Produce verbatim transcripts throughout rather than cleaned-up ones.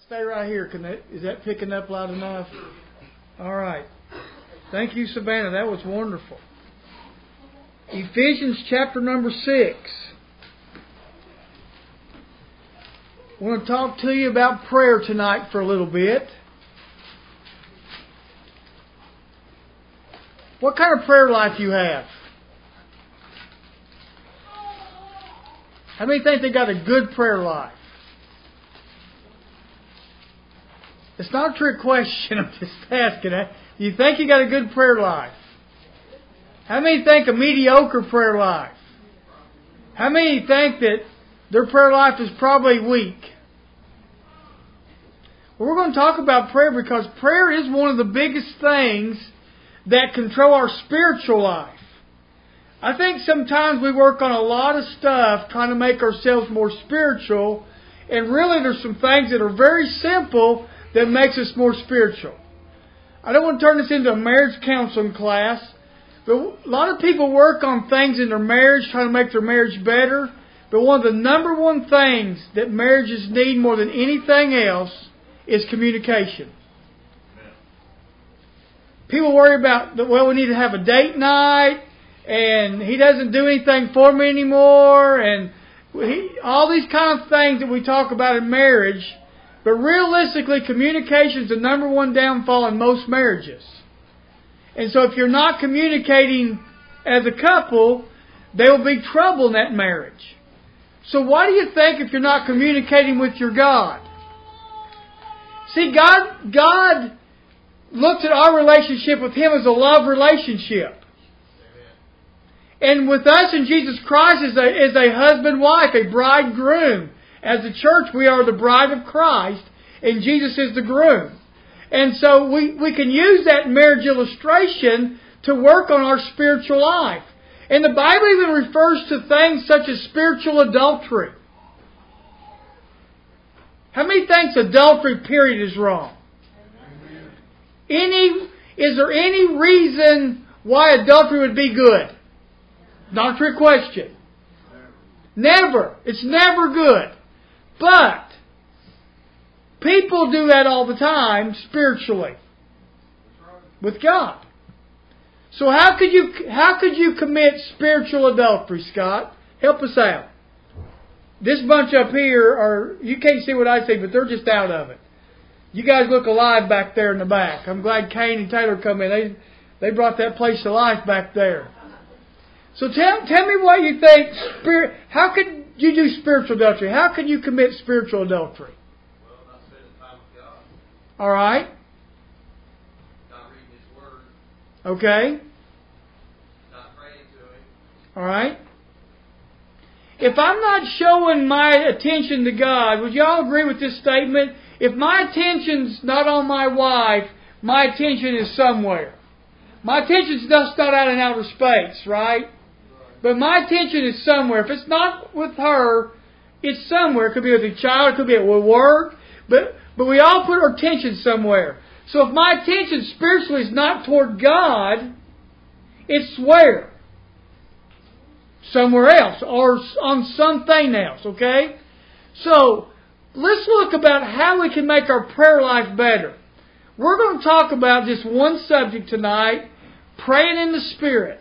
Stay right here. Can that, is that picking up loud enough? All right. Thank you, Savannah. That was wonderful. Ephesians chapter number six. I want to talk to you about prayer tonight for a little bit. What kind of prayer life you have? How many think they got a good prayer life? It's not a trick question. I'm just asking. Do you think you got a good prayer life? How many think a mediocre prayer life? How many think that their prayer life is probably weak? Well, we're going to talk about prayer because prayer is one of the biggest things that control our spiritual life. I think sometimes we work on a lot of stuff trying to make ourselves more spiritual, and really there's some things that are very simple that makes us more spiritual. I don't want to turn this into a marriage counseling class, but a lot of people work on things in their marriage, trying to make their marriage better. But one of the number one things that marriages need more than anything else is communication. People worry about, well, we need to have a date night, and he doesn't do anything for me anymore, and he, all these kind of things that we talk about in marriage. But realistically, communication is the number one downfall in most marriages. And so if you're not communicating as a couple, there will be trouble in that marriage. So why do you think if you're not communicating with your God? See, God, God looks at our relationship with Him as a love relationship. And with us in Jesus Christ as a, as a husband-wife, a bridegroom. As the church, we are the bride of Christ, and Jesus is the groom. And so we, we can use that marriage illustration to work on our spiritual life. And the Bible even refers to things such as spiritual adultery. How many thinks adultery, period, is wrong? Any, is there any reason why adultery would be good? Not a trick question. Never. It's never good. But people do that all the time spiritually with God. So how could you how could you commit spiritual adultery, Scott? Help us out. This bunch up here are, you can't see what I see, but they're just out of it. You guys look alive back there in the back. I'm glad Kane and Taylor come in. They they brought that place to life back there. So tell tell me what you think. Spirit, how could you do spiritual adultery? How can you commit spiritual adultery? Well, not spending time with God. All right. Not reading His Word. Okay. Not praying to Him. All right. If I'm not showing my attention to God, would y'all agree with this statement? If my attention's not on my wife, my attention is somewhere. My attention's just not out in outer space, right? But my attention is somewhere. If it's not with her, it's somewhere. It could be with a child. It could be at work. But but we all put our attention somewhere. So if my attention spiritually is not toward God, it's where? Somewhere else. Or on something else. Okay? So let's look about how we can make our prayer life better. We're going to talk about just one subject tonight. Praying in the Spirit.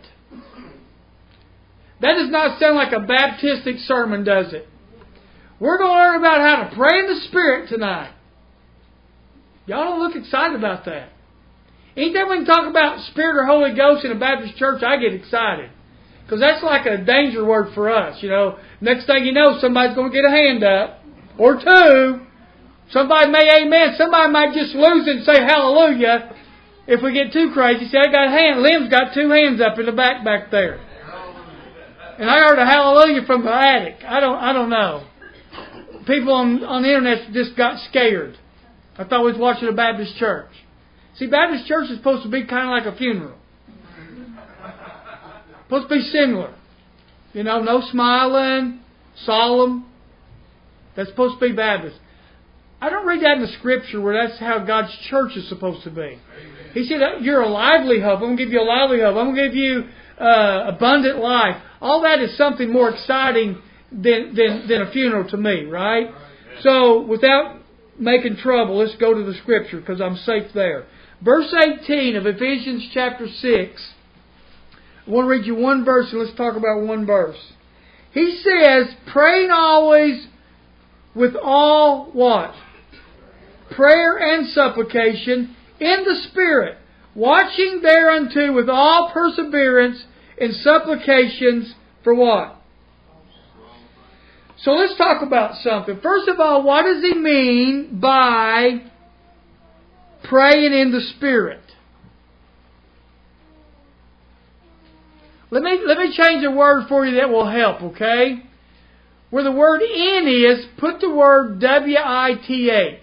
That does not sound like a Baptistic sermon, does it? We're going to learn about how to pray in the Spirit tonight. Y'all don't look excited about that. Anytime we can talk about Spirit or Holy Ghost in a Baptist church, I get excited. Because that's like a danger word for us. You know, next thing you know, somebody's going to get a hand up. Or two. Somebody may amen. Somebody might just lose it and say hallelujah. If we get too crazy. See, I got a hand. Lim's got two hands up in the back back there. And I heard a hallelujah from the attic. I don't I don't know. People on, on the internet just got scared. I thought we was watching a Baptist church. See, Baptist church is supposed to be kind of like a funeral. Supposed to be similar. You know, no smiling, solemn. That's supposed to be Baptist. I don't read that in the Scripture where that's how God's church is supposed to be. He said, you're a lively hope. I'm going to give you a lively hope. I'm going to give you uh, abundant life. All that is something more exciting than, than, than a funeral to me, right? So without making trouble, let's go to the Scripture because I'm safe there. Verse eighteen of Ephesians chapter six. I want to read you one verse and let's talk about one verse. He says, praying always with all what? Prayer and supplication in the Spirit, watching thereunto with all perseverance and supplications for what? So let's talk about something. First of all, what does he mean by praying in the Spirit? Let me, let me change a word for you that will help, okay? Where the word in is, put the word W I T H.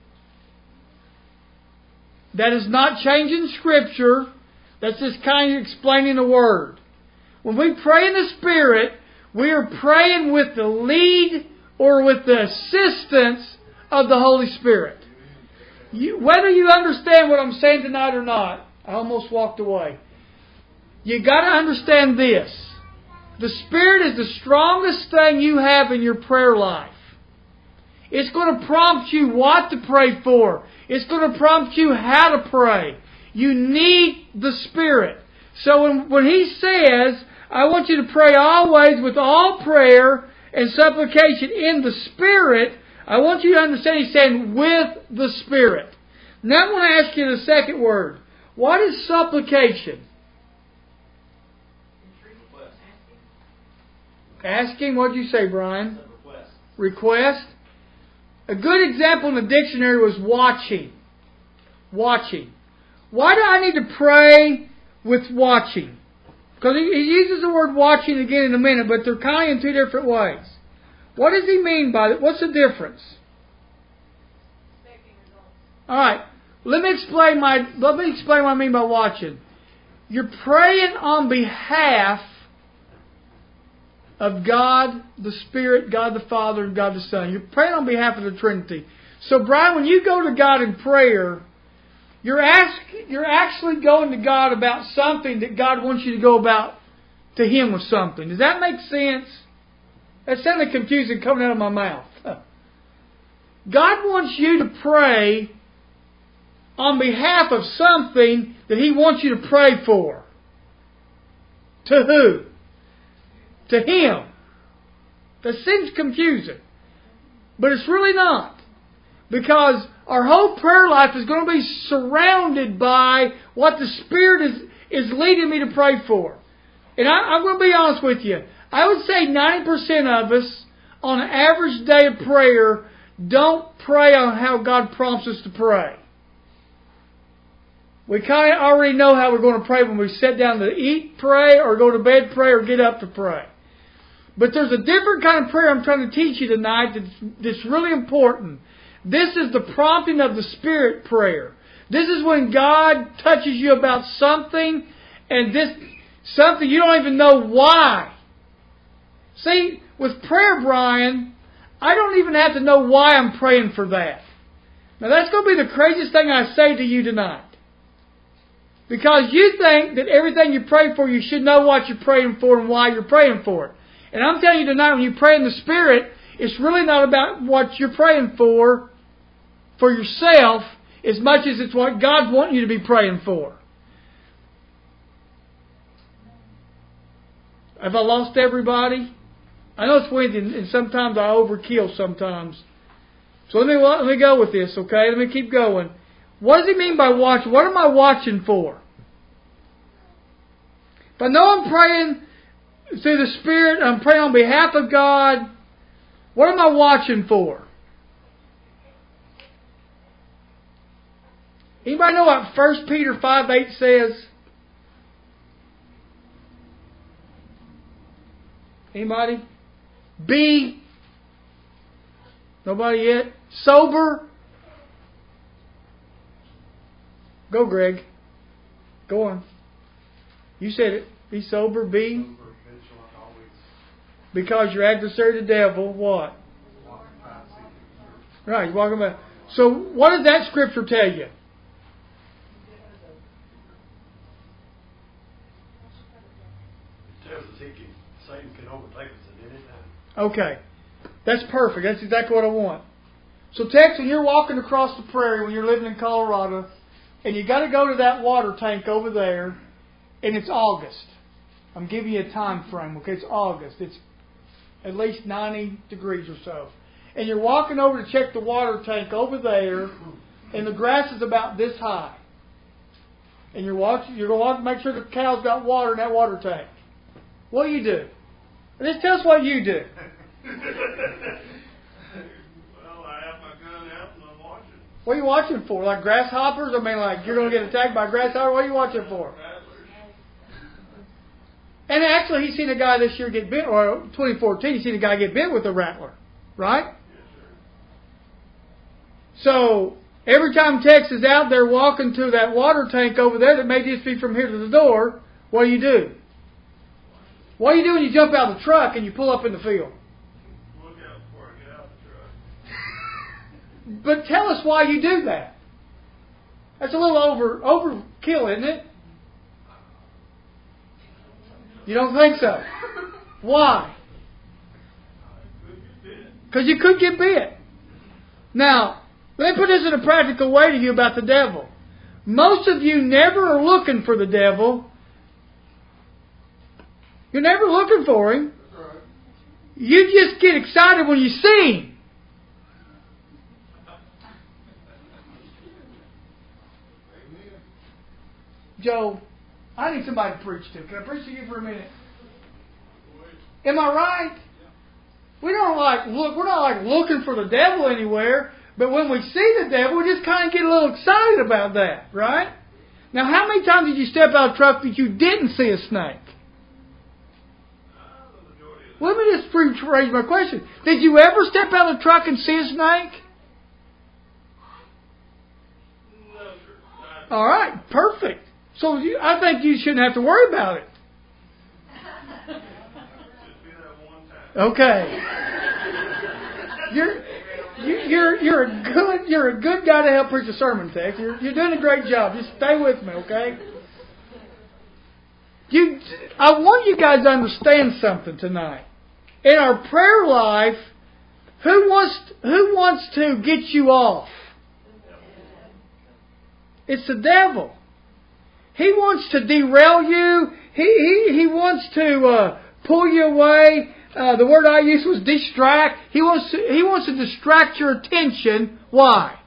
That is not changing Scripture. That's just kind of explaining the word. When we pray in the Spirit, we are praying with the lead or with the assistance of the Holy Spirit. You, whether you understand what I'm saying tonight or not, I almost walked away. You got to understand this. The Spirit is the strongest thing you have in your prayer life. It's going to prompt you what to pray for. It's going to prompt you how to pray. You need the Spirit. So when, when He says, I want you to pray always with all prayer and supplication in the Spirit, I want you to understand He's saying with the Spirit. Now I want to ask you the second word. What is supplication? Asking, what did you say, Brian? Request. Request. A good example in the dictionary was watching. Watching. Why do I need to pray with watching? Because he, he uses the word watching again in a minute, but they're kind of in two different ways. What does he mean by that? What's the difference? All right. Let me explain my. Let me explain what I mean by watching. You're praying on behalf of God the Spirit, God the Father, and God the Son. You're praying on behalf of the Trinity. So, Brian, when you go to God in prayer, you're ask, you're actually going to God about something that God wants you to go about to Him with something. Does that make sense? That sounded confusing coming out of my mouth. God wants you to pray on behalf of something that He wants you to pray for. To who? To Him. That seems confusing. But it's really not. Because our whole prayer life is going to be surrounded by what the Spirit is, is leading me to pray for. And I, I'm going to be honest with you. I would say ninety percent of us, on an average day of prayer, don't pray on how God prompts us to pray. We kind of already know how we're going to pray when we sit down to eat, pray, or go to bed, pray, or get up to pray. But there's a different kind of prayer I'm trying to teach you tonight that's, that's really important. This is the prompting of the Spirit prayer. This is when God touches you about something, and this something you don't even know why. See, with prayer, Brian, I don't even have to know why I'm praying for that. Now that's going to be the craziest thing I say to you tonight. Because you think that everything you pray for, you should know what you're praying for and why you're praying for it. And I'm telling you tonight, when you pray in the Spirit, it's really not about what you're praying for, for yourself, as much as it's what God's wanting you to be praying for. Have I lost everybody? I know it's Wednesday, and sometimes I overkill sometimes. So let me, let me go with this, okay? Let me keep going. What does he mean by watching? What am I watching for? If I know I'm praying through the Spirit, I'm praying on behalf of God, what am I watching for? Anybody know what First Peter five eight says? Anybody? Be. Nobody yet? Sober. Go, Greg. Go on. You said it. Be sober. Be. Because your adversary, the devil, what? Right. He's walking about. So, what does that scripture tell you? It tells us he can, Satan can overtake us at any time. Okay. That's perfect. That's exactly what I want. So Tex, when you're walking across the prairie when you're living in Colorado, and you got to go to that water tank over there, and it's August. I'm giving you a time frame, okay? It's August. It's at least ninety degrees or so. And you're walking over to check the water tank over there, and the grass is about this high. And you're watching, you're going to want to make sure the cow's got water in that water tank. What do you do? Just tell us what you do. Well, I have my gun out and I'm watching. What are you watching for? Like grasshoppers? I mean, like you're going to get attacked by a grasshopper? What are you watching for? And actually, he's seen a guy this year get bit, or twenty fourteen, he's seen a guy get bit with a rattler. Right? Yes, sir. So, every time Tex is out there walking to that water tank over there that may just be from here to the door, what do you do? What do you do when you jump out of the truck and you pull up in the field? Look out before I get out of the truck. But tell us why you do that. That's a little over overkill, isn't it? You don't think so? Why? Because you could get bit. Now, let me put this in a practical way to you about the devil. Most of you never are looking for the devil. You're never looking for him. You just get excited when you see him. Joe, I need somebody to preach to. Can I preach to you for a minute? Am I right? We don't like look. We're not like looking for the devil anywhere. But when we see the devil, we just kind of get a little excited about that, right? Now, how many times did you step out of the truck that you didn't see a snake? Let me just rephrase my question. Did you ever step out of the truck and see a snake? No, sir. All right, perfect. So you, I think you shouldn't have to worry about it. Just be that one time. Okay. You're you, you're you're a good you're a good guy to help preach a sermon, Tex. You're you're doing a great job. Just stay with me, okay? You, I want you guys to understand something tonight. In our prayer life, who wants who wants to get you off? It's the devil. He wants to derail you. He he, he wants to uh, pull you away. Uh, the word I used was distract. He wants to, he wants to distract your attention. Why?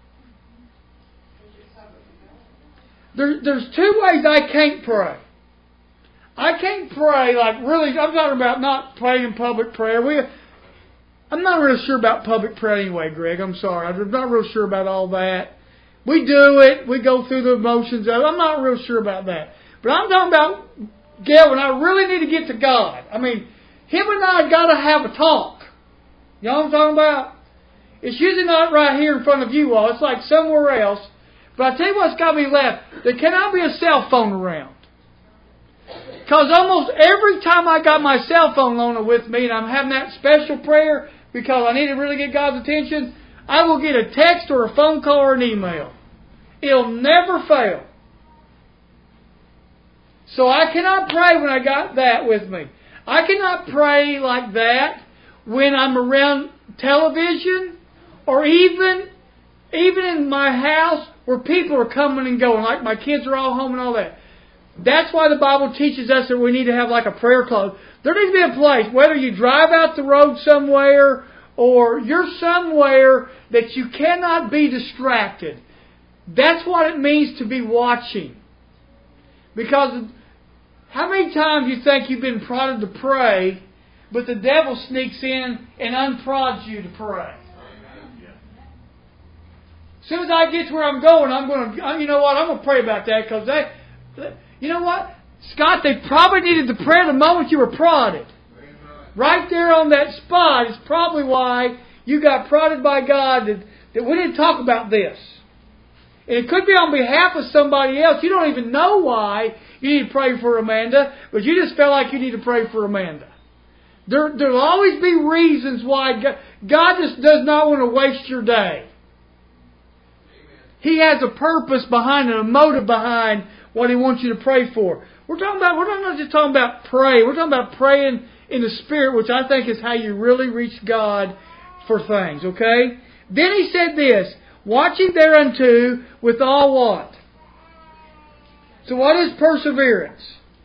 There, there's two ways I can't pray. I can't pray like really. I'm talking about not praying in public prayer. We, I'm not really sure about public prayer anyway, Greg. I'm sorry. I'm not real sure about all that. We do it. We go through the motions of it. I'm not real sure about that. But I'm talking about, Gail, when I really need to get to God. I mean, him and I got to have a talk. You know what I'm talking about? It's usually not right here in front of you all. It's like somewhere else. But I tell you what's got me left. There cannot be a cell phone around. Because almost every time I got my cell phone on with me and I'm having that special prayer because I need to really get God's attention, I will get a text or a phone call or an email. It'll never fail. So I cannot pray when I got that with me. I cannot pray like that when I'm around television or even, even in my house where people are coming and going, like my kids are all home and all that. That's why the Bible teaches us that we need to have like a prayer closet. There needs to be a place, whether you drive out the road somewhere or you're somewhere that you cannot be distracted. That's what it means to be watching. Because how many times you think you've been prodded to pray, but the devil sneaks in and unprods you to pray? As soon as I get to where I'm going, I'm going to, you know what, I'm going to pray about that because they, you know what, Scott, they probably needed the prayer the moment you were prodded. Right there on that spot is probably why you got prodded by God that, that we didn't talk about this. And it could be on behalf of somebody else. You don't even know why you need to pray for Amanda, but you just felt like you need to pray for Amanda. There, there'll always be reasons why God, God just does not want to waste your day. He has a purpose behind it, a motive behind what He wants you to pray for. We're talking about, we're not just talking about pray. We're talking about praying in the Spirit, which I think is how you really reach God for things, okay? Then he said this, watching thereunto with all what? So what is perseverance?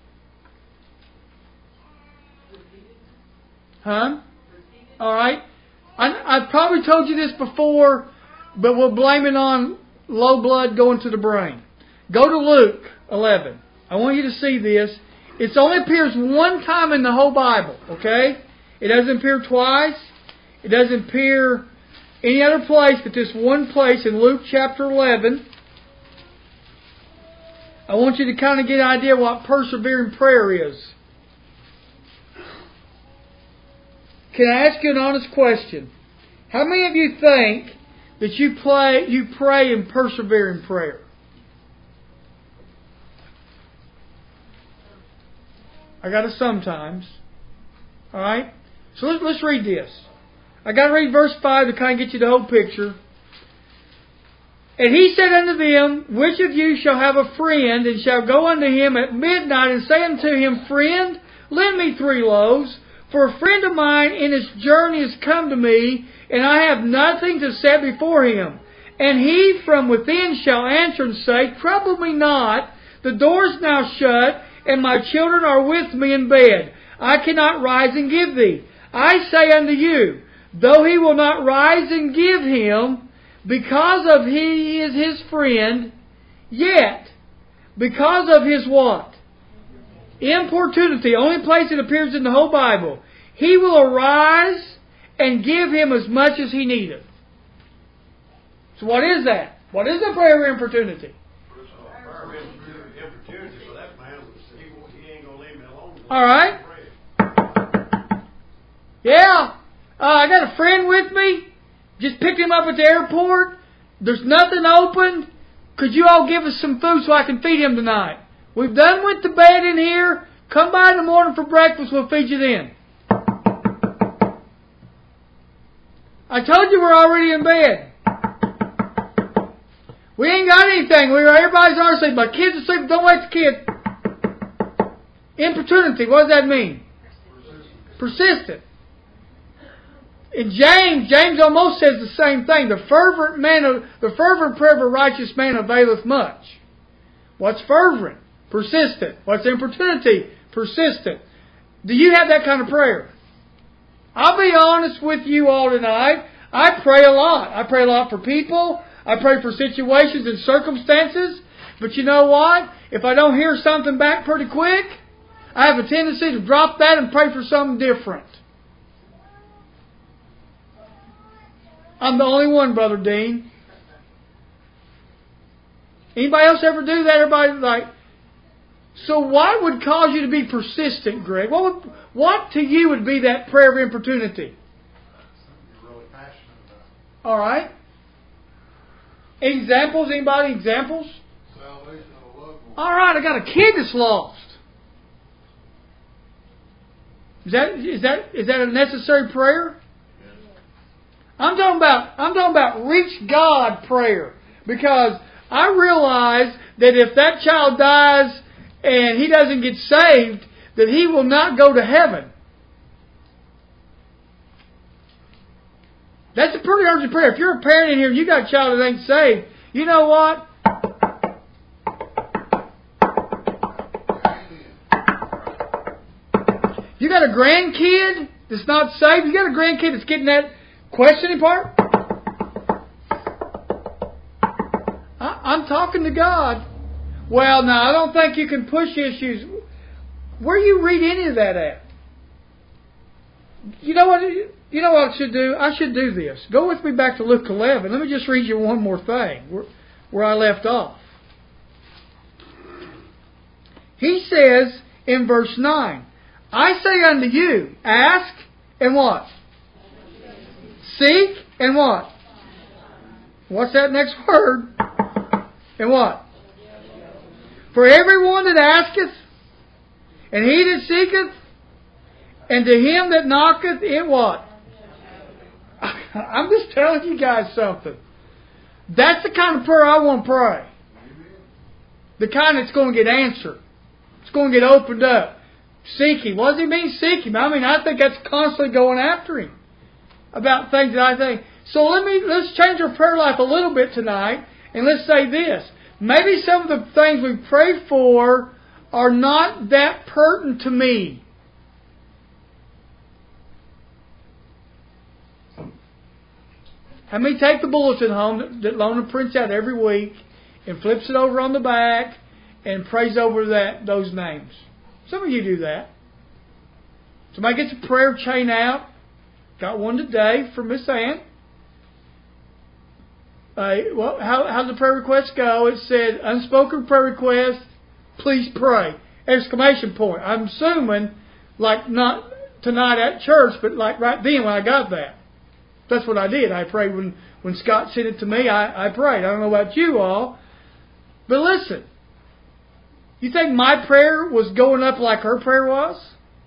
Huh? Alright. I, I've probably told you this before, but we'll blame it on low blood going to the brain. Go to Luke eleven. I want you to see this. It only appears one time in the whole Bible, okay? It doesn't appear twice. It doesn't appear any other place but this one place in Luke chapter eleven. I want you to kind of get an idea what persevering prayer is. Can I ask you an honest question? How many of you think that you play, you pray in persevering prayer? I got it sometimes. Alright? So let's, let's read this. I got to read verse five to kind of get you the whole picture. And he said unto them, which of you shall have a friend, and shall go unto him at midnight, and say unto him, Friend, lend me three loaves, for a friend of mine in his journey is come to me, and I have nothing to set before him. And he from within shall answer and say, Trouble me not, the door is now shut, and my children are with me in bed. I cannot rise and give thee. I say unto you, though he will not rise and give him, because of he is his friend, yet, because of his what? Importunity, only place it appears in the whole Bible, he will arise and give him as much as he needeth. So what is that? What is the prayer of importunity? Alright. Yeah. Uh, I got a friend with me. Just picked him up at the airport. There's nothing open. Could you all give us some food so I can feed him tonight? We've done went to bed in here. Come by in the morning for breakfast. We'll feed you then. I told you we're already in bed. We ain't got anything. We everybody's already asleep. My kids are asleep. Don't wake the kid. Importunity. What does that mean? Persistent. Persistent. In James, James almost says the same thing. The fervent man, of, the fervent prayer of a righteous man availeth much. What's fervent? Persistent. What's importunity? Persistent. Do you have that kind of prayer? I'll be honest with you all tonight. I pray a lot. I pray a lot for people. I pray for situations and circumstances. But you know what? If I don't hear something back pretty quick, I have a tendency to drop that and pray for something different. I'm the only one, Brother Dean. Anybody else ever do that? Everybody like. So what would cause you to be persistent, Greg? What would, what to you would be that prayer of importunity? Something you're really passionate about. All right. Examples? Anybody? Examples? Salvation of a loved one. All right. I got a kid that's lost. Is that is that is that a necessary prayer? I'm talking about I'm talking about reach God prayer, because I realize that if that child dies and he doesn't get saved, that he will not go to heaven. That's a pretty urgent prayer. If you're a parent in here and you got a child that ain't saved, you know what? You got a grandkid that's not saved. You got a grandkid that's getting that questioning part? I, I'm talking to God. Well, now, I don't think you can push issues. Where do you read any of that at? You know what? You know what I should do? I should do this. Go with me back to Luke eleven. Let me just read you one more thing where, where I left off. He says in verse nine, I say unto you, ask and what? Seek and what? What's that next word? And what? For everyone that asketh, and he that seeketh, and to him that knocketh, it what? I'm just telling you guys something. That's the kind of prayer I want to pray. The kind that's going to get answered. It's going to get opened up. Seek Him. What does He mean, seek Him? I mean, I think that's constantly going after Him. about things that I think. So let me let's change our prayer life a little bit tonight, and let's say this. Maybe some of the things we pray for are not that pertinent to me. How many take the bulletin home that, that Lona prints out every week and flips it over on the back and prays over that those names? Some of you do that. Somebody gets a prayer chain out. Got one today from Miss Ann. Uh, well, how how does the prayer request go? It said, unspoken prayer request, please pray. Exclamation point. I'm assuming, like not tonight at church, but like right then when I got that. That's what I did. I prayed when, when Scott sent it to me. I, I prayed. I don't know about you all. But listen. You think my prayer was going up like her prayer was?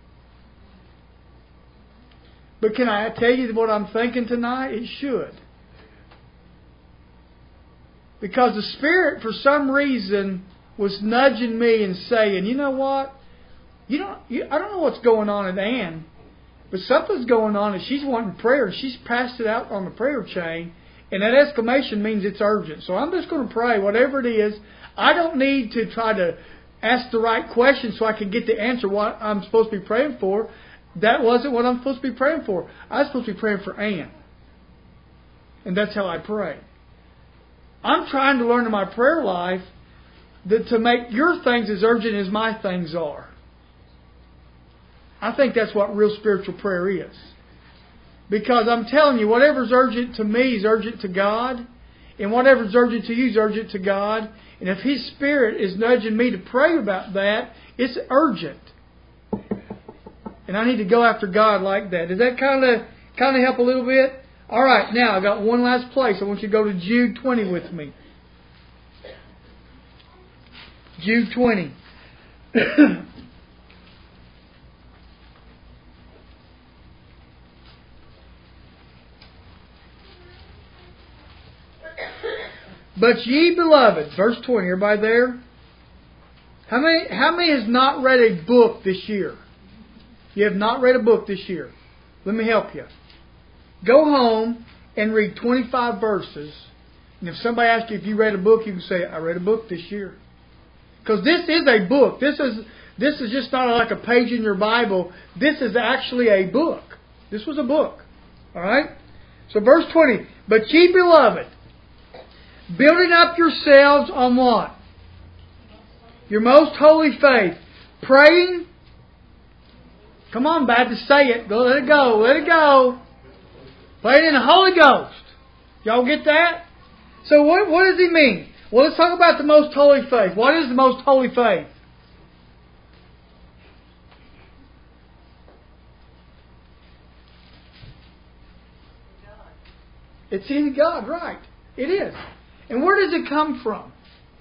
But can I tell you what I'm thinking tonight? It should. Because the Spirit, for some reason, was nudging me and saying, you know what? You don't. You, I don't know what's going on at Ann. But something's going on and she's wanting prayer. She's passed it out on the prayer chain. And that exclamation means it's urgent. So I'm just going to pray, whatever it is. I don't need to try to ask the right question so I can get the answer what I'm supposed to be praying for. That wasn't what I'm supposed to be praying for. I was supposed to be praying for Ann. And that's how I pray. I'm trying to learn in my prayer life that to make your things as urgent as my things are. I think that's what real spiritual prayer is. Because I'm telling you, whatever's urgent to me is urgent to God. And whatever's urgent to you is urgent to God. And if His Spirit is nudging me to pray about that, it's urgent. And I need to go after God like that. Does that kind of kind of help a little bit? All right, now I got one last place. I want you to go to Jude twenty with me. Jude twenty. But ye beloved, verse twenty, everybody there? How many, how many has not read a book this year? You have not read a book this year. Let me help you. Go home and read twenty-five verses. And if somebody asks you if you read a book, you can say, I read a book this year. Because this is a book. This is this is just not like a page in your Bible. This is actually a book. This was a book. All right? So verse twenty. But ye beloved, building up yourselves on what? Your most holy faith. Praying. Come on, Baptist, say it. Go, let it go. Let it go. Praying in the Holy Ghost. Y'all get that? So what, what does he mean? Well, let's talk about the most holy faith. What is the most holy faith? It's in God, right. It is. And where does it come from?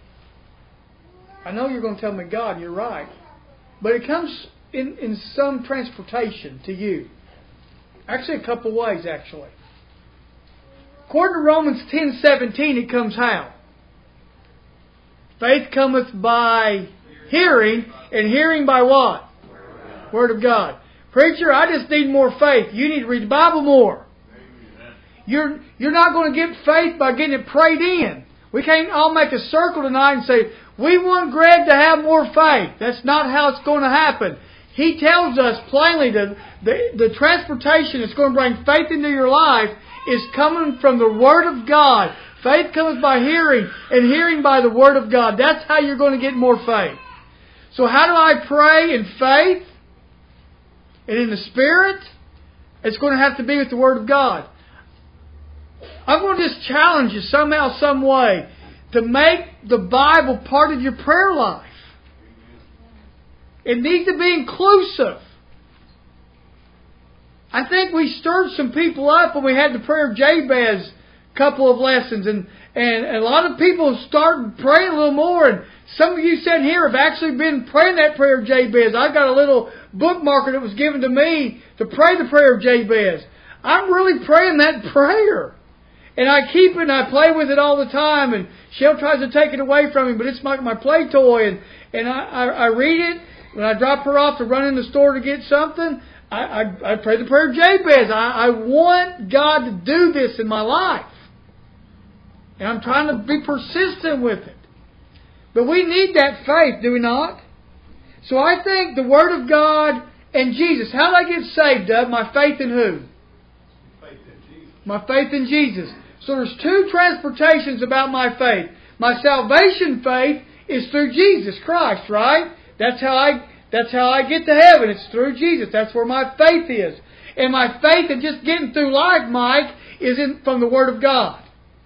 I know you're going to tell me God, you're right. But it comes in, in some transportation to you. Actually, a couple ways, actually. According to Romans ten seventeen, it comes how? Faith cometh by hearing, and hearing by what? Word of God. Preacher, I just need more faith. You need to read the Bible more. You're, you're not going to get faith by getting it prayed in. We can't all make a circle tonight and say, we want Greg to have more faith. That's not how it's going to happen. He tells us plainly that the, the transportation that's going to bring faith into your life is coming from the Word of God. Faith comes by hearing, and hearing by the Word of God. That's how you're going to get more faith. So how do I pray in faith and in the Spirit? It's going to have to be with the Word of God. I'm going to just challenge you somehow, some way, to make the Bible part of your prayer life. It needs to be inclusive. I think we stirred some people up when we had the prayer of Jabez a couple of lessons. And, and a lot of people started praying a little more. And some of you sitting here have actually been praying that prayer of Jabez. I've got a little bookmarker that was given to me to pray the prayer of Jabez. I'm really praying that prayer. And I keep it and I play with it all the time. And Shell tries to take it away from me, but it's like my play toy. And, and I, I, I read it. When I drop her off to run in the store to get something, I, I, I pray the prayer of Jabez. I, I want God to do this in my life. And I'm trying to be persistent with it. But we need that faith, do we not? So I think the Word of God and Jesus. How did I get saved, Doug? My faith in who? Faith in Jesus. My faith in Jesus. So there's two transportations about my faith. My salvation faith is through Jesus Christ, right? That's how I that's how I get to heaven. It's through Jesus. That's where my faith is. And my faith in just getting through life, Mike, is in, from the Word of God.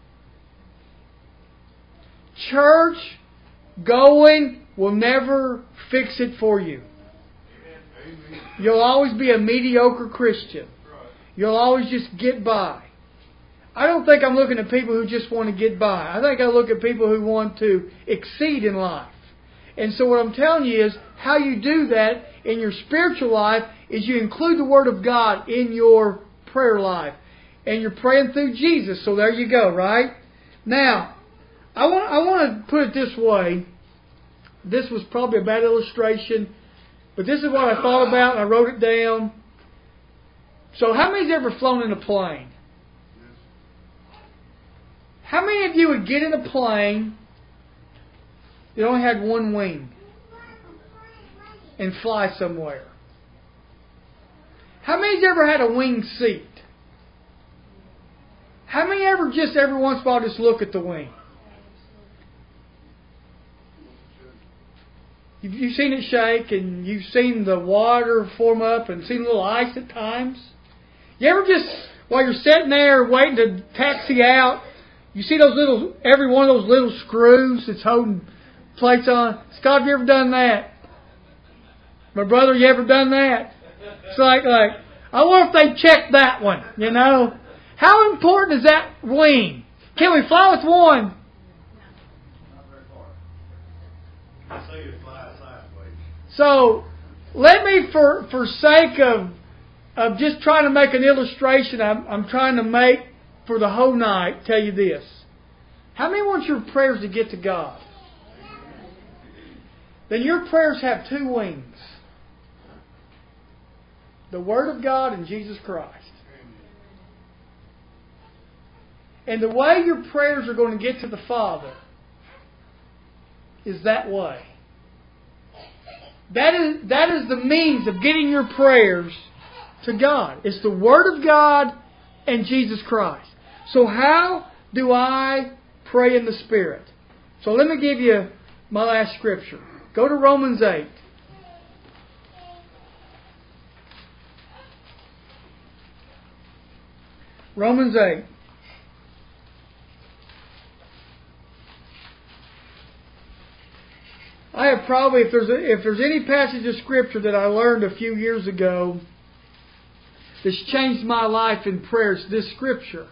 Church going will never fix it for you. Amen. You'll always be a mediocre Christian. You'll always just get by. I don't think I'm looking at people who just want to get by. I think I look at people who want to exceed in life. And so what I'm telling you is how you do that in your spiritual life is you include the Word of God in your prayer life. And you're praying through Jesus. So there you go, right? Now, I want, I want to put it this way. This was probably a bad illustration, but this is what I thought about and I wrote it down. So how many's ever flown in a plane? How many of you would get in a plane that only had one wing and fly somewhere? How many's ever had a wing seat? How many ever just every once in a while just look at the wing? You've, you've seen it shake and you've seen the water form up and seen a little ice at times. You ever just, while you're sitting there waiting to taxi out, you see those little, every one of those little screws that's holding plates on? Scott, have you ever done that? My brother, you ever done that? It's like, like, I wonder if they checked that one, you know? How important is that wing? Can we fly with one? Not very far. I say you fly sideways. So, let me, for, for sake of, of just trying to make an illustration I'm, I'm trying to make for the whole night, tell you this. How many want your prayers to get to God? Then your prayers have two wings. The Word of God and Jesus Christ. And the way your prayers are going to get to the Father is that way. That is, that is the means of getting your prayers to God. It's the Word of God and Jesus Christ. So how do I pray in the Spirit? So let me give you my last scripture. Go to Romans eight. Romans eight. I have probably, if there's a, if there's any passage of Scripture that I learned a few years ago that's changed my life in prayer, it's this Scripture.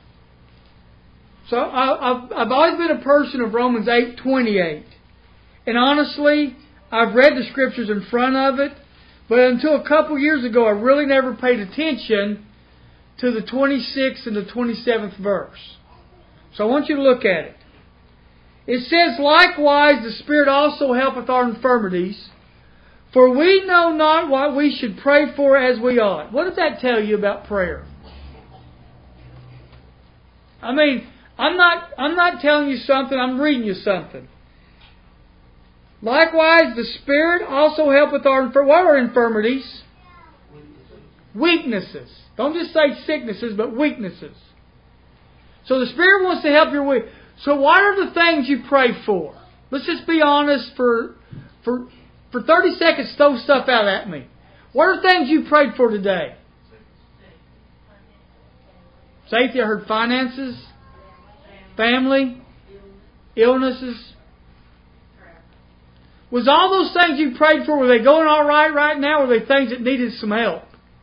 So I, I've, I've always been a person of Romans eight twenty-eight. And honestly, I've read the Scriptures in front of it, but until a couple years ago, I really never paid attention to the twenty-sixth and the twenty-seventh verse. So I want you to look at it. It says, likewise, the Spirit also helpeth our infirmities, for we know not what we should pray for as we ought. What does that tell you about prayer? I mean, I'm not, I'm not telling you something, I'm reading you something. Likewise, the Spirit also helpeth our infirmities. What are infirmities? Weaknesses. Don't just say sicknesses, but weaknesses. So the Spirit wants to help your weaknesses. So what are the things you pray for? Let's just be honest for for for thirty seconds, throw stuff out at me. What are things you prayed for today? Safety, I heard finances, family, illnesses. Was all those things you prayed for, were they going all right right now, or were they things that needed some help?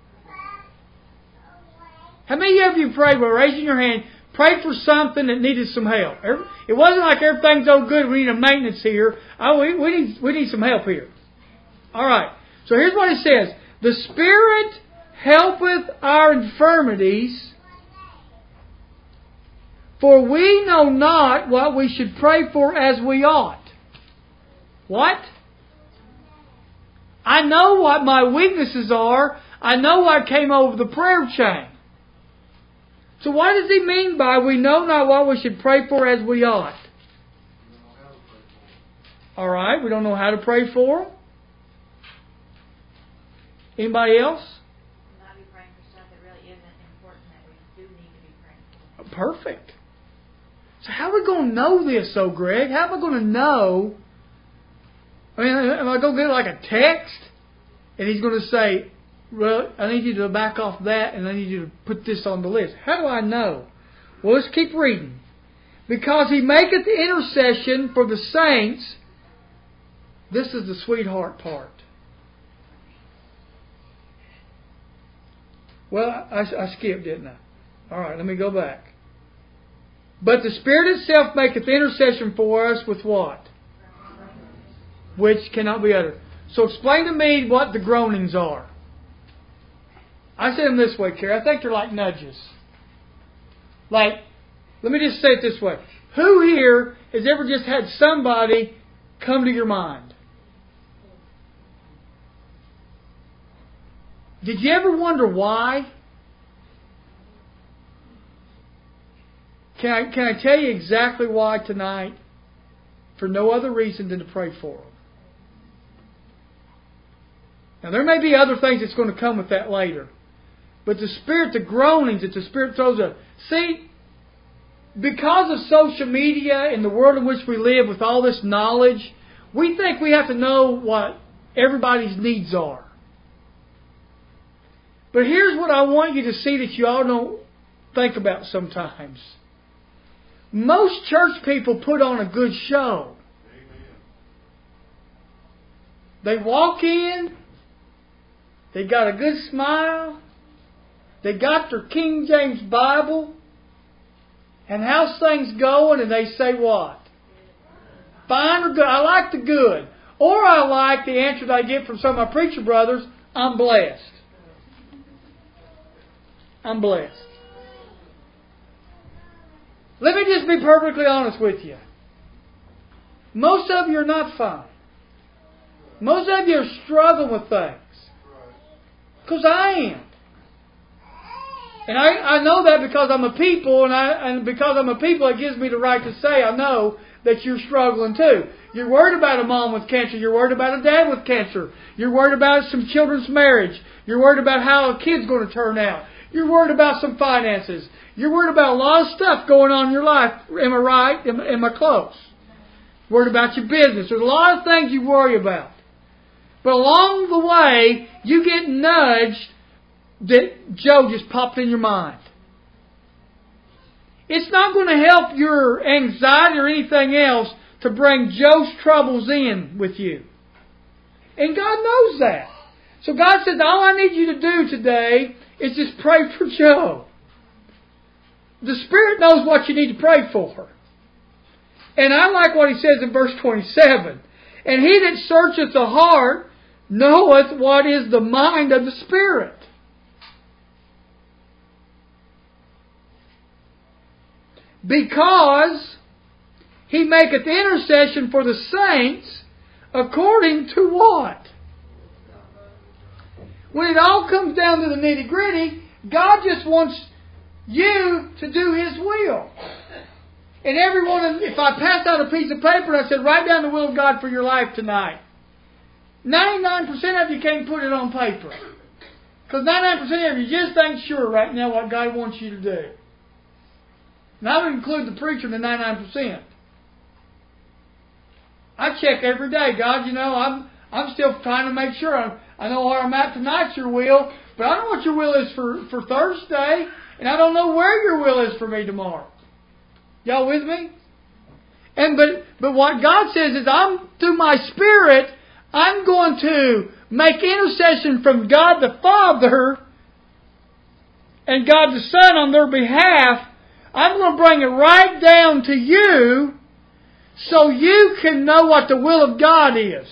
How many of you prayed, by raising your hand, prayed for something that needed some help? It wasn't like everything's all good, we need a maintenance here. Oh, we, we need we need some help here. All right. So here's what it says. The Spirit helpeth our infirmities, for we know not what we should pray for as we ought. What? I know what my weaknesses are. I know I came over the prayer chain. So what does he mean by we know not what we should pray for as we ought? All right, we don't know how to pray for them. Anybody else? Not be praying for stuff that really isn't important that we do need to be praying for. Perfect. So how are we going to know this, though, Greg? How am I going to know? I mean, am I going to get like a text? And he's going to say, well, I need you to back off that and I need you to put this on the list. How do I know? Well, let's keep reading. Because he maketh intercession for the saints. This is the sweetheart part. Well, I, I skipped, didn't I? All right, let me go back. But the Spirit itself maketh intercession for us with what? Which cannot be uttered. So explain to me what the groanings are. I say them this way, Carrie. I think they're like nudges. Like, let me just say it this way. Who here has ever just had somebody come to your mind? Did you ever wonder why? Can I, can I tell you exactly why tonight? For no other reason than to pray for them. Now there may be other things that's going to come with that later. But the Spirit, the groanings that the Spirit throws up. See, because of social media and the world in which we live with all this knowledge, we think we have to know what everybody's needs are. But here's what I want you to see that you all don't think about sometimes. Most church people put on a good show. They walk in, they got a good smile, they got their King James Bible, and how's things going? And they say what? Fine or good? I like the good. Or I like the answer that I get from some of my preacher brothers, I'm blessed. I'm blessed. Let me just be perfectly honest with you. Most of you are not fine. Most of you are struggling with things. Because I am. And I, I know that because I'm a people, and, I, and because I'm a people, it gives me the right to say I know that you're struggling too. You're worried about a mom with cancer. You're worried about a dad with cancer. You're worried about some children's marriage. You're worried about how a kid's going to turn out. You're worried about some finances. You're worried about a lot of stuff going on in your life. Am I right? Am, am I close? Worried about your business. There's a lot of things you worry about. But along the way, you get nudged that Joe just popped in your mind. It's not going to help your anxiety or anything else to bring Joe's troubles in with you. And God knows that. So God said, all I need you to do today is just pray for Joe. The Spirit knows what you need to pray for. And I like what He says in verse twenty-seven. And He that searcheth the heart knoweth what is the mind of the Spirit. Because He maketh intercession for the saints according to what? When it all comes down to the nitty gritty, God just wants you to do His will. And everyone, if I passed out a piece of paper and I said, write down the will of God for your life tonight, ninety-nine percent of you can't put it on paper. Because ninety-nine percent of you just ain't sure right now what God wants you to do. And I would include the preacher in the ninety-nine percent. I check every day. God, you know, I'm I'm still trying to make sure I'm, I know where I'm at tonight's your will, but I don't know what your will is for, for Thursday, and I don't know where your will is for me tomorrow. Y'all with me? And but but what God says is, I'm through my Spirit, I'm going to make intercession from God the Father and God the Son on their behalf. I'm going to bring it right down to you so you can know what the will of God is.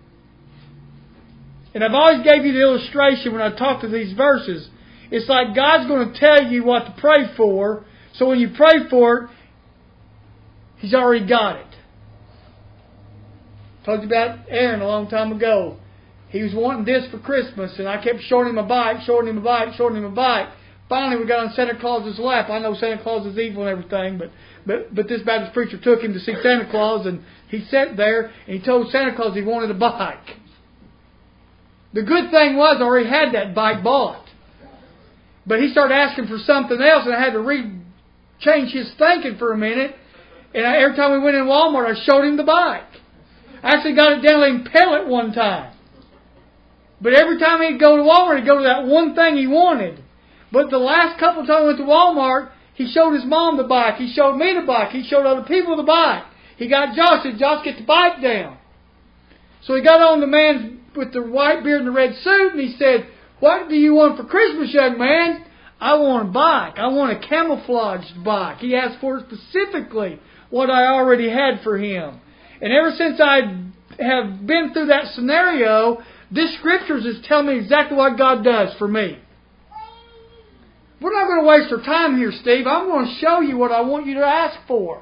And I've always gave you the illustration when I talk to these verses. It's like God's going to tell you what to pray for. So when you pray for it, He's already got it. I told you about Aaron a long time ago. He was wanting this for Christmas, and I kept showing him a bike, showing him a bike, showing him a bike. Finally, we got on Santa Claus's lap. I know Santa Claus is evil and everything, but but but this Baptist preacher took him to see Santa Claus, and he sat there, and he told Santa Claus he wanted a bike. The good thing was I already had that bike bought. But he started asking for something else, and I had to re change his thinking for a minute. And I, every time we went in Walmart, I showed him the bike. I actually got it down in pellet one time. But every time he'd go to Walmart, he'd go to that one thing he wanted. But the last couple of times I went to Walmart, he showed his mom the bike. He showed me the bike. He showed other people the bike. He got Josh. He said, Josh, get the bike down. So he got on the man with the white beard and the red suit, and he said, what do you want for Christmas, young man? I want a bike. I want a camouflaged bike. He asked for specifically what I already had for him. And ever since I have been through that scenario, this Scriptures is telling me exactly what God does for me. We're not going to waste our time here, Steve. I'm going to show you what I want you to ask for.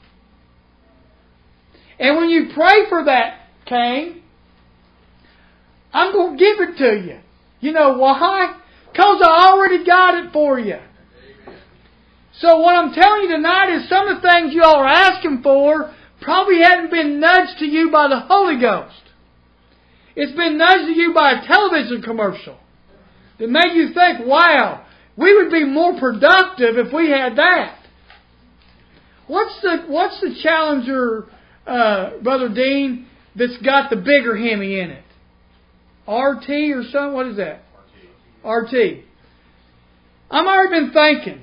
And when you pray for that, Cain, I'm going to give it to you. You know why? Because I already got it for you. So what I'm telling you tonight is some of the things you all are asking for probably hadn't been nudged to you by the Holy Ghost. It's been nudged to you by a television commercial that made you think, wow, we would be more productive if we had that. What's the what's the Challenger, uh, Brother Dean, that's got the bigger Hemi in it? R T or something? What is that? R T. I've already been thinking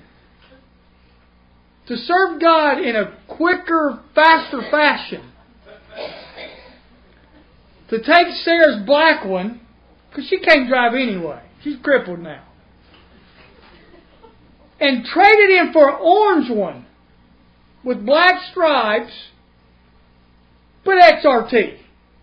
to serve God in a quicker, faster fashion. To take Sarah's black one, because she can't drive anyway. She's crippled now. And trade it in for an orange one with black stripes, but X R T.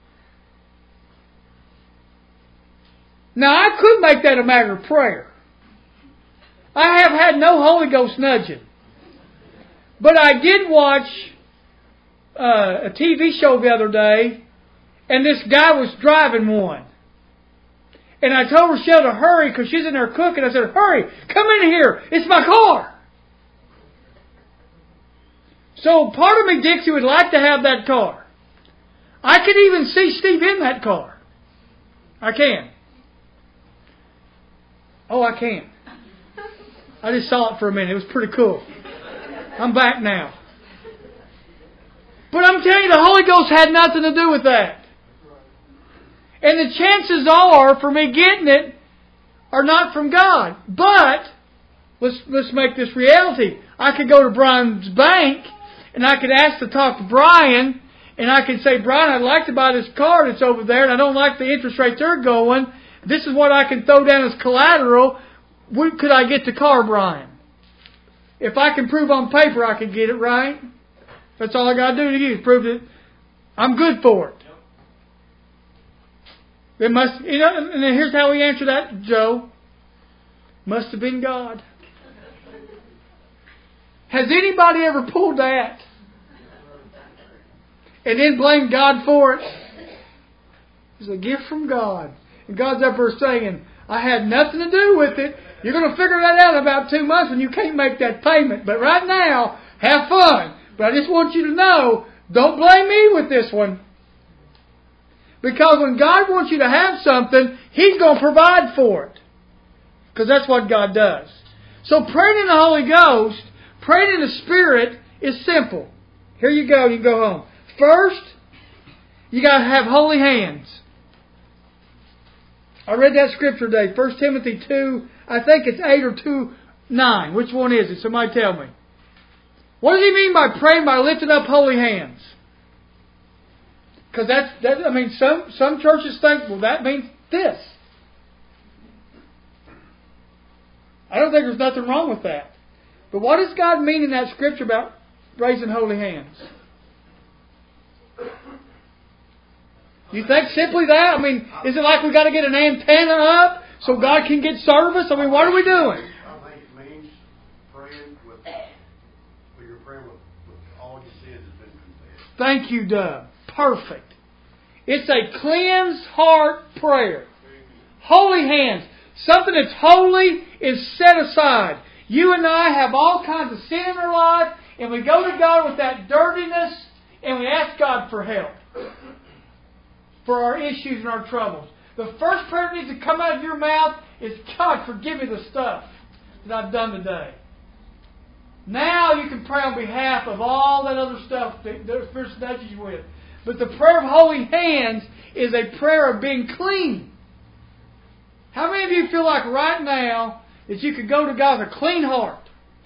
Now, I could make that a matter of prayer. I have had no Holy Ghost nudging. But I did watch uh, a T V show the other day, and this guy was driving one. And I told Rochelle to hurry because she's in there cooking. I said, hurry, come in here. It's my car. So part of me, Dixie, would like to have that car. I can even see Steve in that car. I can. Oh, I can. I just saw it for a minute. It was pretty cool. I'm back now. But I'm telling you, the Holy Ghost had nothing to do with that. And the chances are, for me getting it, are not from God. But, let's let's make this reality. I could go to Brian's bank, and I could ask to talk to Brian, and I could say, Brian, I'd like to buy this car that's over there, and I don't like the interest rates they're going. This is what I can throw down as collateral. Could I get the car, Brian? If I can prove on paper I can get it, right? That's all I got to do to you, is prove that I'm good for it. It must, you know, and here's how we answer that, Joe. Must have been God. Has anybody ever pulled that and then blamed God for it? It's a gift from God. And God's up there saying, I had nothing to do with it. You're going to figure that out in about two months when you can't make that payment. But right now, have fun. But I just want you to know, don't blame me with this one. Because when God wants you to have something, He's going to provide for it. Because that's what God does. So praying in the Holy Ghost, praying in the Spirit is simple. Here you go, you go home. First, you got to have holy hands. I read that scripture today, First Timothy two, I think it's eight or two, nine. Which one is it? Somebody tell me. What does he mean by praying by lifting up holy hands? Because that's, that, I mean, some, some churches think, well, that means this. I don't think there's nothing wrong with that. But what does God mean in that scripture about raising holy hands? You think simply that? I mean, is it like we got to get an antenna up so God can get service? I mean, what are we doing? I think it means praying with, when you're praying with, with all your sins has been confessed. Thank you, Doug. Perfect. It's a cleansed heart prayer. Holy hands. Something that's holy is set aside. You and I have all kinds of sin in our life, and we go to God with that dirtiness, and we ask God for help for our issues and our troubles. The first prayer that needs to come out of your mouth is, God, forgive me the stuff that I've done today. Now you can pray on behalf of all that other stuff that the Spirit nudges you with. But the prayer of holy hands is a prayer of being clean. How many of you feel like right now that you could go to God with a clean heart?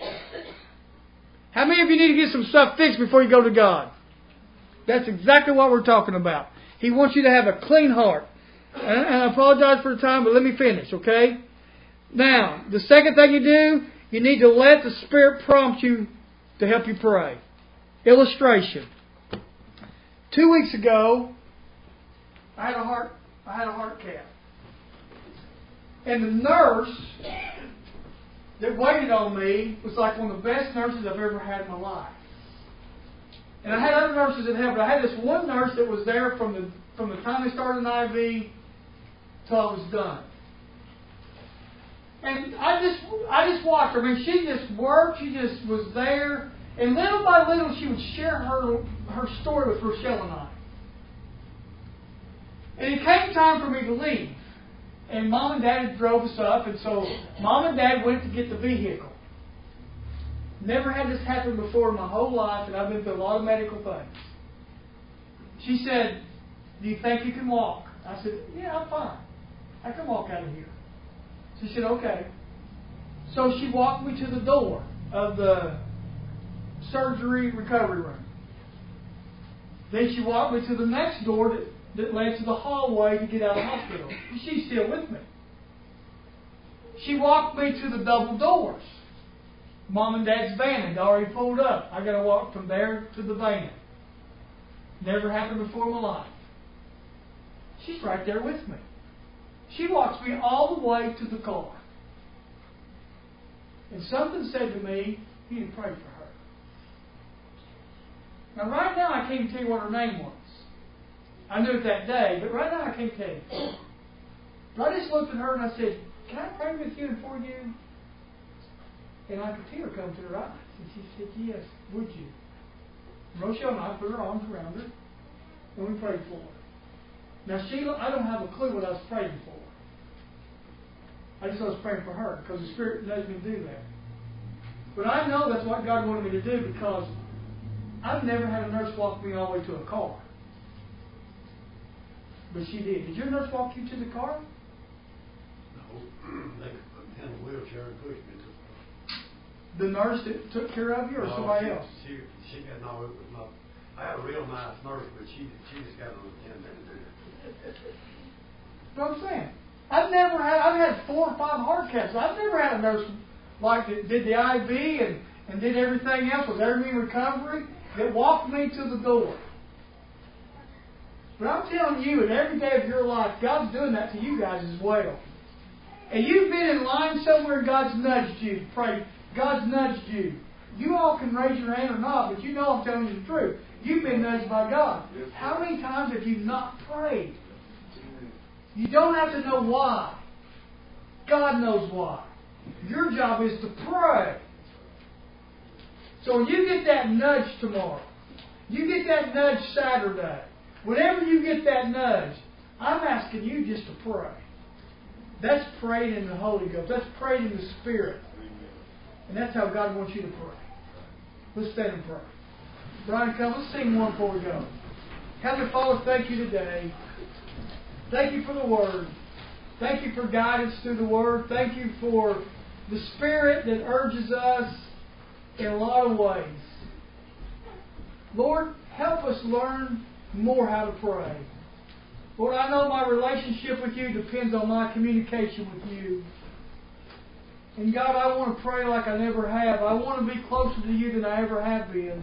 How many of you need to get some stuff fixed before you go to God? That's exactly what we're talking about. He wants you to have a clean heart. And, and I apologize for the time, but let me finish, okay? Now, the second thing you do, you need to let the Spirit prompt you to help you pray. Illustration. Two weeks ago, I had a heart, I had a heart cath. And the nurse that waited on me was like one of the best nurses I've ever had in my life. And I had other nurses that helped, but I had this one nurse that was there from the from the time they started an I V till I was done. And I just I just watched her. I mean, she just worked. She just was there. And little by little, she would share her her story with Rochelle and I. And it came time for me to leave. And Mom and Dad had drove us up, and so Mom and Dad went to get the vehicle. Never had this happen before in my whole life, and I've been through a lot of medical things. She said, "Do you think you can walk?" I said, "Yeah, I'm fine. I can walk out of here." She said, "Okay." So she walked me to the door of the surgery recovery room. Then she walked me to the next door that, that led to the hallway to get out of the hospital. She's still with me. She walked me to the double doors. Mom and Dad's van had already pulled up. I got to walk from there to the van. Never happened before in my life. She's right there with me. She walks me all the way to the car. And something said to me, you need to pray for her. Now right now I can't tell you what her name was. I knew it that day, but right now I can't tell you. But I just looked at her and I said, "Can I pray with you and for you?" And like a tear come to her eyes. And she said, "Yes, would you?" Rochelle and I put our arms around her and we prayed for her. Now Sheila, I don't have a clue what I was praying for. I just was praying for her because the Spirit nudged me to do that. But I know that's what God wanted me to do because I've never had a nurse walk me all the way to a car. But she did. Did your nurse walk you to the car? No. They put me in a wheelchair and pushed me to the car. The nurse that took care of you or no, somebody she, else? She, she got, no, it was not. I had a real nice nurse, but she, she just got on the ten minutes to do it. You know what I'm saying? I've never had, I've had four or five heart caths. I've never had a nurse like that did the I V and, and did everything else, was everything in recovery, that walked me to the door. But I'm telling you, in every day of your life, God's doing that to you guys as well. And you've been in line somewhere and God's nudged you to pray. God's nudged you. You all can raise your hand or not, but you know I'm telling you the truth. You've been nudged by God. How many times have you not prayed? You don't have to know why. God knows why. Your job is to pray. So when you get that nudge tomorrow, you get that nudge Saturday, whenever you get that nudge, I'm asking you just to pray. That's praying in the Holy Ghost. That's praying in the Spirit. And that's how God wants you to pray. Let's stand and pray. Brian, come. Let's sing one before we go. Heavenly Father, thank you today. Thank you for the Word. Thank you for guidance through the Word. Thank you for the Spirit that urges us in a lot of ways. Lord, help us learn more how to pray. Lord, I know my relationship with you depends on my communication with you. And God, I want to pray like I never have. I want to be closer to you than I ever have been.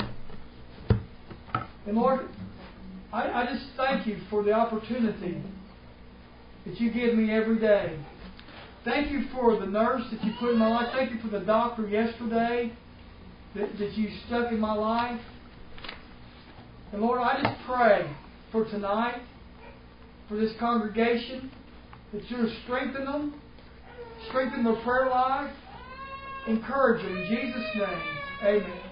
And Lord, I, I just thank you for the opportunity that you give me every day. Thank you for the nurse that you put in my life. Thank you for the doctor yesterday that, that you stuck in my life. And Lord, I just pray for tonight, for this congregation, that you will strengthen them, strengthen their prayer life, encourage them. In Jesus' name, amen.